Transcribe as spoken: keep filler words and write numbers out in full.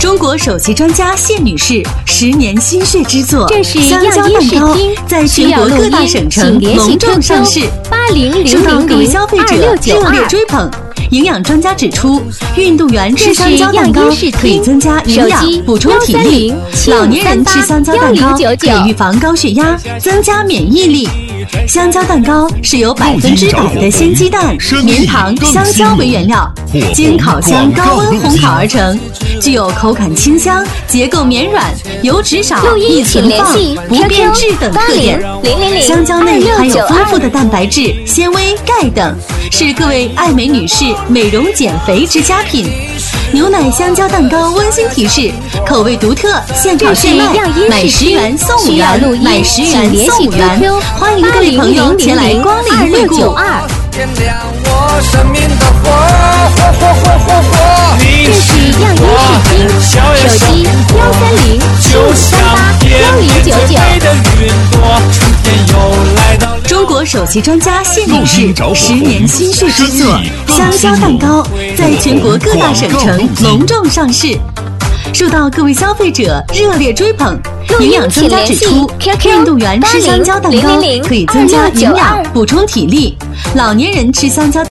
中国首席专家谢女士十年心血之作这是香蕉蛋糕，在全国各大省城隆重上市， 八零零受到零零各位消费二六者热烈九二。 追捧。营养专家指出，运动员吃香蕉蛋糕可以增加营养、补充体力；老年人吃香蕉蛋糕可以预防高血压、增加免疫力。香蕉蛋糕是由百分之百的鲜鸡蛋、棉糖、香蕉为原料，经烤箱高温烘烤而成，具有口感清香、结构绵软、油脂少、易存放、不变质等特点。香蕉内含有丰富的蛋白质、纤维、钙等，是各位爱美女士美容减肥之佳品。牛奶香蕉蛋糕温馨提示：口味独特，现烤现卖，买十元送五元，买十元送五元。欢迎各位朋友前来光临惠顾。 点亮我生命的火，火火火火火！ 这是样衣视听，手机幺三零七五三八幺零九九。 中国首席专家谢女士十年心血之作香蕉蛋糕，在全国各大省城隆重上市，受到各位消费者热烈追捧。营养专家指出，运动员吃香蕉蛋糕可以增加营养、补充体力；老年人吃香蕉